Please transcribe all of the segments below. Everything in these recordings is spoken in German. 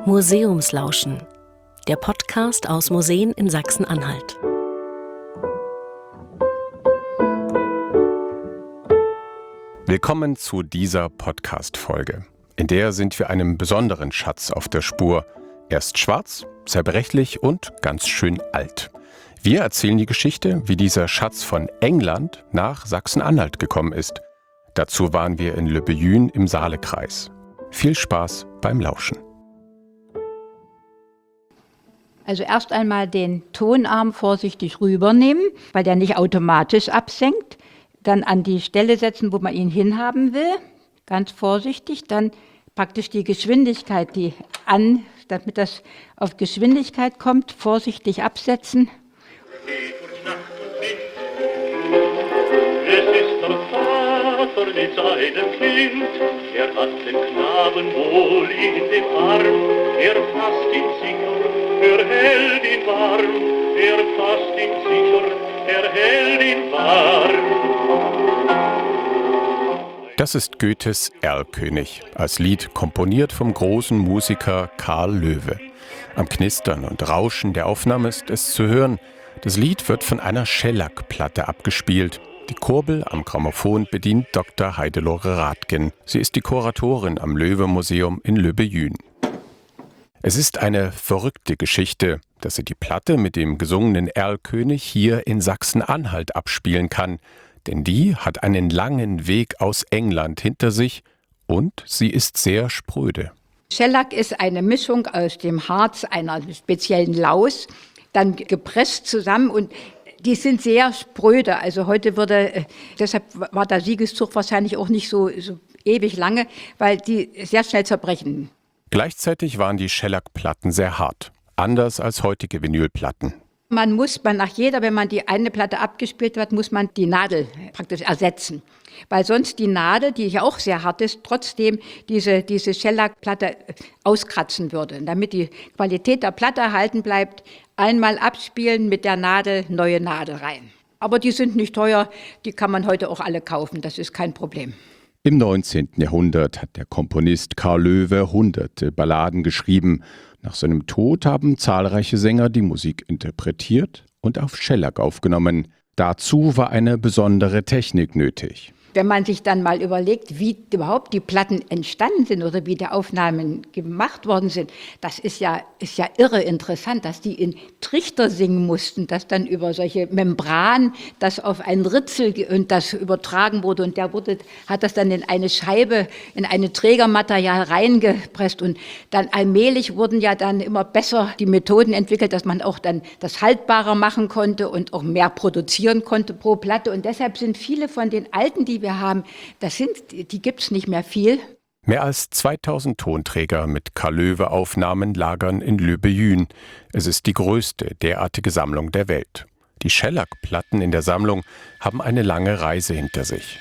Museumslauschen, der Podcast aus Museen in Sachsen-Anhalt. Willkommen zu dieser Podcast-Folge. In der sind wir einem besonderen Schatz auf der Spur. Erst schwarz, zerbrechlich und ganz schön alt. Wir erzählen die Geschichte, wie dieser Schatz von England nach Sachsen-Anhalt gekommen ist. Dazu waren wir in Löbejün im Saalekreis. Viel Spaß beim Lauschen. Also erst einmal den Tonarm vorsichtig rübernehmen, weil der nicht automatisch absenkt. Dann an die Stelle setzen, wo man ihn hinhaben will. Ganz vorsichtig. Dann praktisch die Geschwindigkeit, damit das auf Geschwindigkeit kommt, vorsichtig absetzen. Es ist der Vater mit seinem Kind, er hat den Knaben wohl in dem Arm, er fasst ihn sicher, er hält ihn warm, er fasst ihn sicher, er hält ihn warm. Das ist Goethes Erlkönig, als Lied komponiert vom großen Musiker Carl Loewe. Am Knistern und Rauschen der Aufnahme ist es zu hören. Das Lied wird von einer Schellackplatte abgespielt. Die Kurbel am Grammophon bedient Dr. Heidelore Rathgen. Sie ist die Kuratorin am Loewe-Museum in Löbejün. Es ist eine verrückte Geschichte, dass sie die Platte mit dem gesungenen Erlkönig hier in Sachsen-Anhalt abspielen kann. Denn die hat einen langen Weg aus England hinter sich und sie ist sehr spröde. Schellack ist eine Mischung aus dem Harz einer speziellen Laus, dann gepresst zusammen und die sind sehr spröde. Also heute deshalb war der Siegeszug wahrscheinlich auch nicht so ewig lange, weil die sehr schnell zerbrechen. Gleichzeitig waren die Schellackplatten sehr hart, anders als heutige Vinylplatten. Wenn man die eine Platte abgespielt hat, muss man die Nadel praktisch ersetzen. Weil sonst die Nadel, die ja auch sehr hart ist, trotzdem diese Schellackplatte auskratzen würde. Damit die Qualität der Platte erhalten bleibt, einmal abspielen mit der Nadel, neue Nadel rein. Aber die sind nicht teuer, die kann man heute auch alle kaufen, das ist kein Problem. Im 19. Jahrhundert hat der Komponist Carl Loewe hunderte Balladen geschrieben. Nach seinem Tod haben zahlreiche Sänger die Musik interpretiert und auf Schellack aufgenommen. Dazu war eine besondere Technik nötig. Wenn man sich dann mal überlegt, wie überhaupt die Platten entstanden sind oder wie die Aufnahmen gemacht worden sind, das ist ja irre interessant, dass die in Trichter singen mussten, dass dann über solche Membran das auf ein Ritzel und das übertragen wurde und hat das dann in eine Scheibe, in eine Trägermaterial reingepresst und dann allmählich wurden ja dann immer besser die Methoden entwickelt, dass man auch dann das haltbarer machen konnte und auch mehr produzieren konnte pro Platte und deshalb sind viele von den alten, die wir haben, die gibt es nicht mehr viel. Mehr als 2000 Tonträger mit Carl Loewe-Aufnahmen lagern in Löbejün. Es ist die größte derartige Sammlung der Welt. Die Schellackplatten in der Sammlung haben eine lange Reise hinter sich.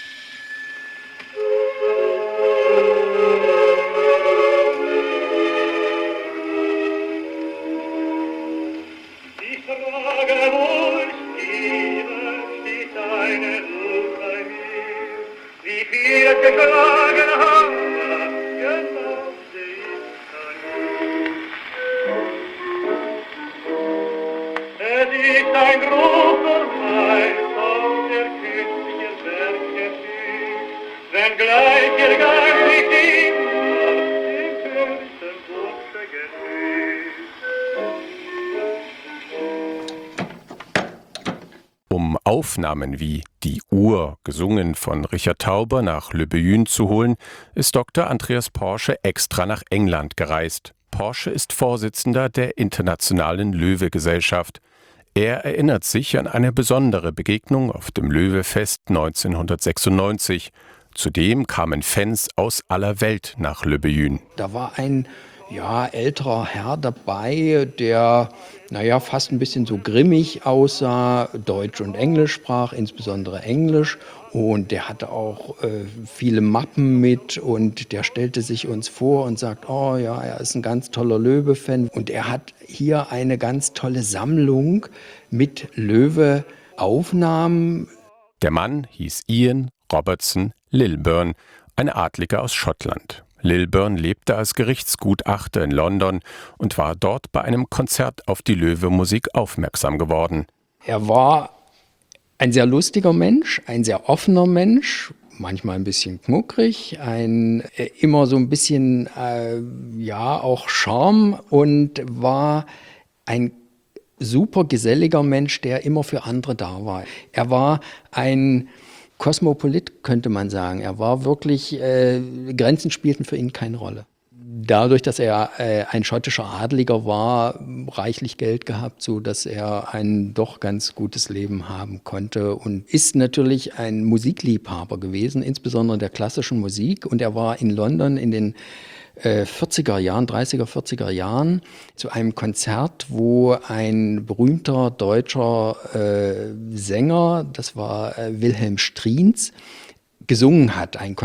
Um Aufnahmen wie Die Uhr, gesungen von Richard Tauber, nach Löbejün zu holen, ist Dr. Andreas Porsche extra nach England gereist. Porsche ist Vorsitzender der Internationalen Loewe-Gesellschaft. Er erinnert sich an eine besondere Begegnung auf dem Loewe-Fest 1996. Zudem kamen Fans aus aller Welt nach Löbejün. Da war ein älterer Herr dabei, der fast ein bisschen so grimmig aussah, Deutsch und Englisch sprach, insbesondere Englisch. Und der hatte auch viele Mappen mit und der stellte sich uns vor und sagt, oh ja, er ist ein ganz toller Loewe-Fan. Und er hat hier eine ganz tolle Sammlung mit Loewe-Aufnahmen. Der Mann hieß Ian Robertson Lilburn, ein Adliger aus Schottland. Lilburn lebte als Gerichtsgutachter in London und war dort bei einem Konzert auf die Loewe-Musik aufmerksam geworden. Er war ein sehr lustiger Mensch, ein sehr offener Mensch, manchmal ein bisschen knuckrig, immer so ein bisschen, auch Charme, und war ein super geselliger Mensch, der immer für andere da war. Er war ein Kosmopolit, könnte man sagen. Er war wirklich, Grenzen spielten für ihn keine Rolle. Dadurch, dass er ein schottischer Adeliger war, reichlich Geld gehabt, so dass er ein doch ganz gutes Leben haben konnte, und ist natürlich ein Musikliebhaber gewesen, insbesondere der klassischen Musik. Und er war in London in den 40er Jahren, 30er, 40er Jahren zu einem Konzert, wo ein berühmter deutscher Sänger, das war Wilhelm Striens, gesungen hat, ein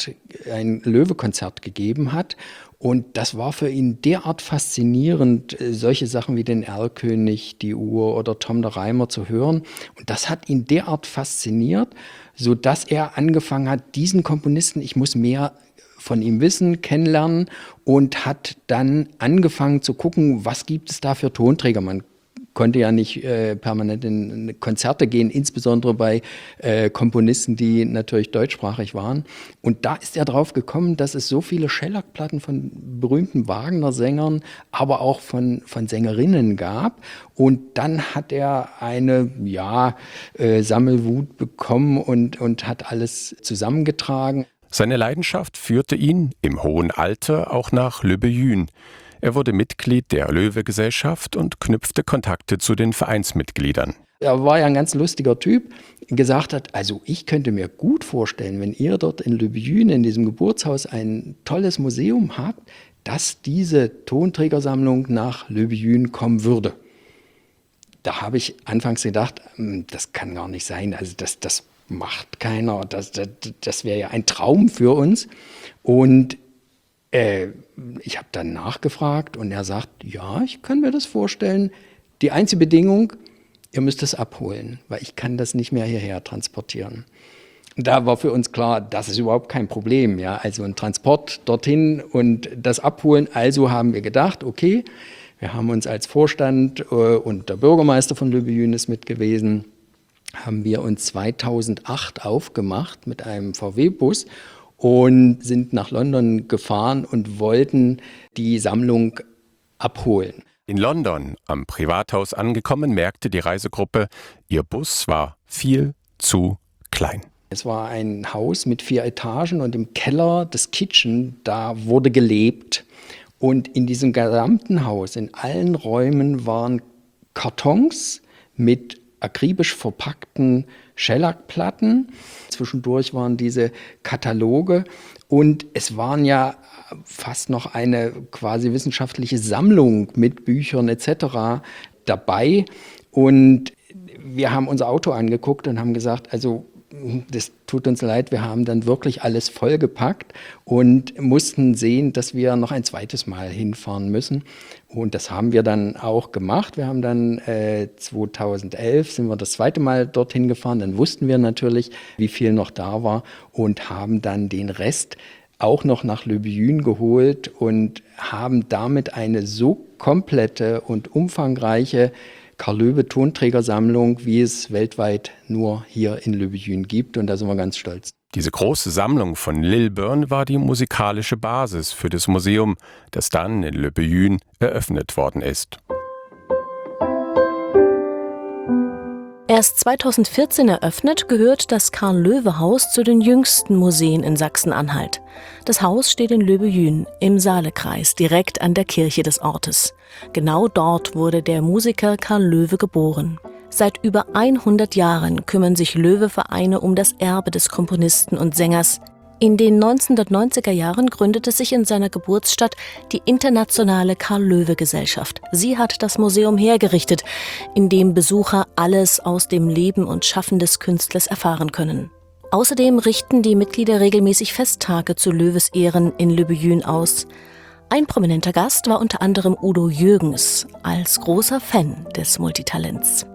Loewe-Konzert gegeben hat. Und das war für ihn derart faszinierend, solche Sachen wie den Erlkönig, die Uhr oder Tom der Reimer zu hören. Und das hat ihn derart fasziniert, sodass er angefangen hat, diesen Komponisten, ich muss mehr von ihm wissen, kennenlernen, und hat dann angefangen zu gucken, was gibt es da für Tonträger. Man konnte ja nicht permanent in Konzerte gehen, insbesondere bei Komponisten, die natürlich deutschsprachig waren. Und da ist er drauf gekommen, dass es so viele Schellackplatten von berühmten Wagner-Sängern, aber auch von Sängerinnen gab. Und dann hat er eine Sammelwut bekommen und hat alles zusammengetragen. Seine Leidenschaft führte ihn im hohen Alter auch nach Le Beyune. Er wurde Mitglied der Loewe-Gesellschaft und knüpfte Kontakte zu den Vereinsmitgliedern. Er war ja ein ganz lustiger Typ, gesagt hat, also ich könnte mir gut vorstellen, wenn ihr dort in Le Beyune, in diesem Geburtshaus, ein tolles Museum habt, dass diese Tonträgersammlung nach Le Beyune kommen würde. Da habe ich anfangs gedacht, das kann gar nicht sein, also das macht keiner, das wäre ja ein Traum für uns. Und ich habe dann nachgefragt und er sagt, ja, ich kann mir das vorstellen. Die einzige Bedingung, ihr müsst es abholen, weil ich kann das nicht mehr hierher transportieren. Da war für uns klar, das ist überhaupt kein Problem. Ja? Also ein Transport dorthin und das Abholen. Also haben wir gedacht, okay, wir haben uns als Vorstand und der Bürgermeister von Le Beyune ist mit gewesen, haben wir uns 2008 aufgemacht mit einem VW-Bus und sind nach London gefahren und wollten die Sammlung abholen. In London, am Privathaus angekommen, merkte die Reisegruppe, ihr Bus war viel zu klein. Es war ein Haus mit 4 Etagen und im Keller, das Kitchen, da wurde gelebt. Und in diesem gesamten Haus, in allen Räumen waren Kartons mit akribisch verpackten Schellackplatten. Zwischendurch waren diese Kataloge und es waren ja fast noch eine quasi wissenschaftliche Sammlung mit Büchern etc. dabei. Und wir haben unser Auto angeguckt und haben gesagt, also das tut uns leid, wir haben dann wirklich alles vollgepackt und mussten sehen, dass wir noch ein zweites Mal hinfahren müssen. Und das haben wir dann auch gemacht. Wir haben dann 2011 sind wir das zweite Mal dorthin gefahren. Dann wussten wir natürlich, wie viel noch da war und haben dann den Rest auch noch nach Le Beyune geholt und haben damit eine so komplette und umfangreiche Karl Loewe Tonträgersammlung, wie es weltweit nur hier in Le Beyune gibt, und da sind wir ganz stolz. Diese große Sammlung von Lilburn war die musikalische Basis für das Museum, das dann in Le Beyune eröffnet worden ist. Erst 2014 eröffnet, gehört das Karl-Loewe-Haus zu den jüngsten Museen in Sachsen-Anhalt. Das Haus steht in Le Beyune im Saalekreis, direkt an der Kirche des Ortes. Genau dort wurde der Musiker Karl Loewe geboren. Seit über 100 Jahren kümmern sich Loewe-Vereine um das Erbe des Komponisten und Sängers. In den 1990er Jahren gründete sich in seiner Geburtsstadt die Internationale Karl-Loewe-Gesellschaft. Sie hat das Museum hergerichtet, in dem Besucher alles aus dem Leben und Schaffen des Künstlers erfahren können. Außerdem richten die Mitglieder regelmäßig Festtage zu Loewes Ehren in Le Beyune aus. Ein prominenter Gast war unter anderem Udo Jürgens, als großer Fan des Multitalents.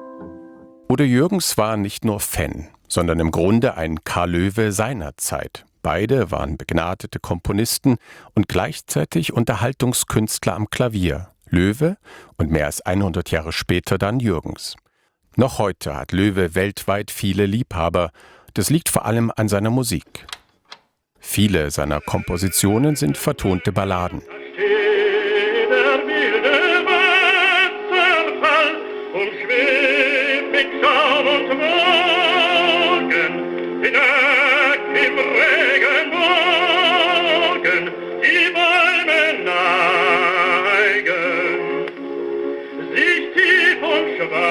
Udo Jürgens war nicht nur Fan, sondern im Grunde ein Karl Loewe seiner Zeit. Beide waren begnadete Komponisten und gleichzeitig Unterhaltungskünstler am Klavier. Loewe und mehr als 100 Jahre später dann Jürgens. Noch heute hat Loewe weltweit viele Liebhaber. Das liegt vor allem an seiner Musik. Viele seiner Kompositionen sind vertonte Balladen. Der wilde Wasserfall und schwebt mit Schaum und Wogen hinweg im Regenbogen, die Bäume neigen sich tief und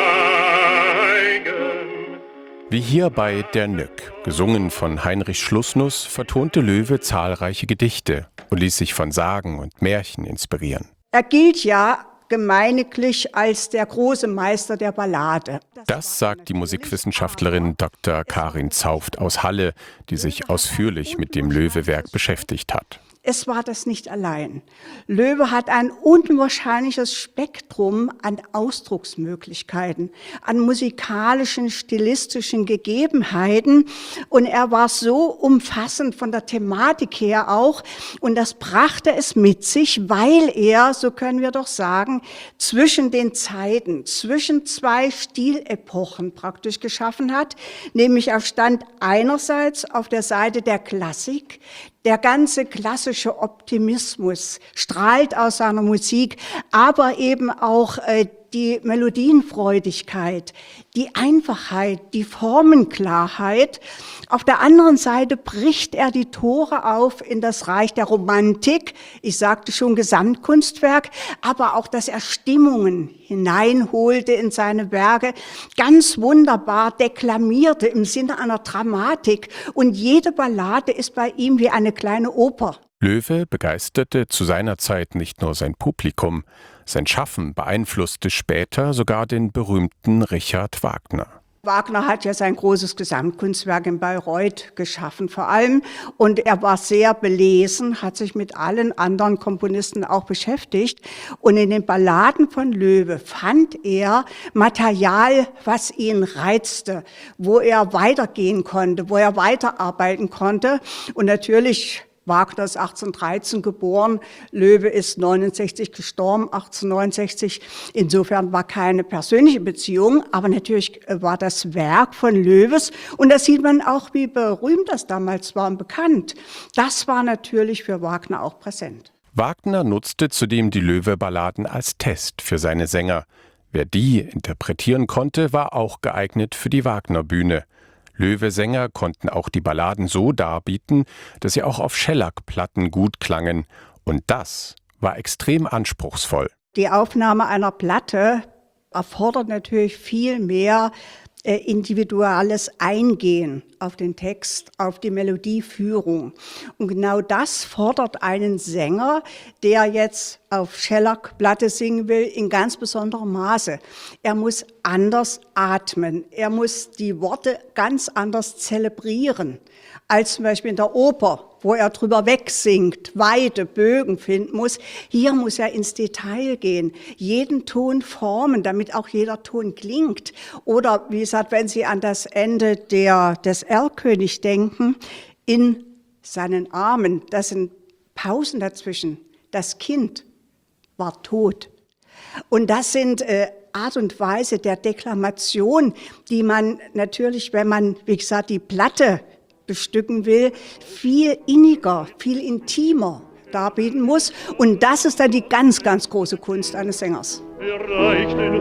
schweigen. Wie hier bei Der Nück, gesungen von Heinrich Schlussnuss, vertonte Loewe zahlreiche Gedichte und ließ sich von Sagen und Märchen inspirieren. Er gilt ja gemeiniglich als der große Meister der Ballade. Das sagt die Musikwissenschaftlerin Dr. Karin Zauft aus Halle, die sich ausführlich mit dem Loewe-Werk beschäftigt hat. Es war das nicht allein. Loewe hat ein unwahrscheinliches Spektrum an Ausdrucksmöglichkeiten, an musikalischen, stilistischen Gegebenheiten. Und er war so umfassend von der Thematik her auch. Und das brachte es mit sich, weil er, so können wir doch sagen, zwischen den Zeiten, zwischen zwei Stilepochen praktisch geschaffen hat. Nämlich er stand einerseits auf der Seite der Klassik. Der ganze klassische Optimismus strahlt aus seiner Musik, aber eben auch die Melodienfreudigkeit, die Einfachheit, die Formenklarheit. Auf der anderen Seite bricht er die Tore auf in das Reich der Romantik. Ich sagte schon Gesamtkunstwerk, aber auch, dass er Stimmungen hineinholte in seine Werke, ganz wunderbar deklamierte im Sinne einer Dramatik. Und jede Ballade ist bei ihm wie eine kleine Oper. Loewe begeisterte zu seiner Zeit nicht nur sein Publikum, sein Schaffen beeinflusste später sogar den berühmten Richard Wagner. Wagner hat ja sein großes Gesamtkunstwerk in Bayreuth geschaffen vor allem und er war sehr belesen, hat sich mit allen anderen Komponisten auch beschäftigt und in den Balladen von Loewe fand er Material, was ihn reizte, wo er weitergehen konnte, wo er weiterarbeiten konnte und natürlich Wagner ist 1813 geboren, Loewe ist 69 gestorben, 1869. Insofern war keine persönliche Beziehung, aber natürlich war das Werk von Loewes. Und da sieht man auch, wie berühmt das damals war und bekannt. Das war natürlich für Wagner auch präsent. Wagner nutzte zudem die Loewe-Balladen als Test für seine Sänger. Wer die interpretieren konnte, war auch geeignet für die Wagner-Bühne. Loewe-Sänger konnten auch die Balladen so darbieten, dass sie auch auf Schellackplatten gut klangen. Und das war extrem anspruchsvoll. Die Aufnahme einer Platte erfordert natürlich viel mehr individuelles Eingehen auf den Text, auf die Melodieführung. Und genau das fordert einen Sänger, der jetzt auf Schellackplatte singen will, in ganz besonderem Maße. Er muss anders atmen, er muss die Worte ganz anders zelebrieren, als zum Beispiel in der Oper, wo er drüber wegsingt, weite Bögen finden muss. Hier muss er ins Detail gehen, jeden Ton formen, damit auch jeder Ton klingt. Oder wie gesagt, wenn Sie an das Ende des Erlkönig denken, in seinen Armen, das sind Pausen dazwischen, das Kind war tot. Und das sind Art und Weise der Deklamation, die man natürlich, wenn man, wie gesagt, die Platte bestücken will, viel inniger, viel intimer darbieten muss. Und das ist dann die ganz, ganz große Kunst eines Sängers. Er reicht den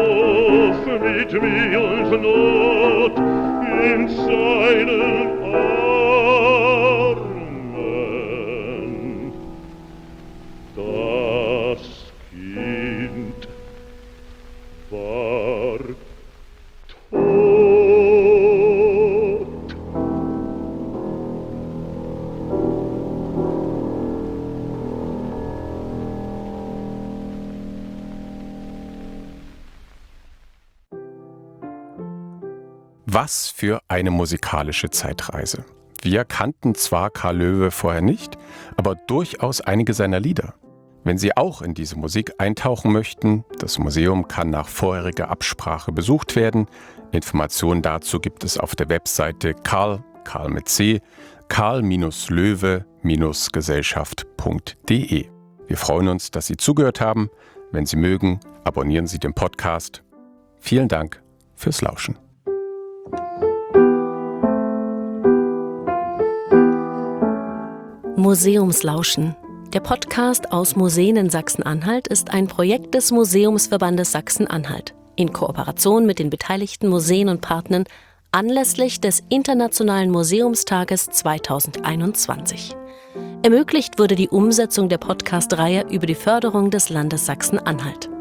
Hof mit Mühe und Not in seinen Armen. Das Kind war tot. Was für eine musikalische Zeitreise. Wir kannten zwar Karl Loewe vorher nicht, aber durchaus einige seiner Lieder. Wenn Sie auch in diese Musik eintauchen möchten, das Museum kann nach vorheriger Absprache besucht werden. Informationen dazu gibt es auf der Webseite Karl mit C, karl-löwe-gesellschaft.de. Wir freuen uns, dass Sie zugehört haben. Wenn Sie mögen, abonnieren Sie den Podcast. Vielen Dank fürs Lauschen. Museumslauschen. Der Podcast aus Museen in Sachsen-Anhalt ist ein Projekt des Museumsverbandes Sachsen-Anhalt in Kooperation mit den beteiligten Museen und Partnern anlässlich des Internationalen Museumstages 2021. Ermöglicht wurde die Umsetzung der Podcast-Reihe über die Förderung des Landes Sachsen-Anhalt.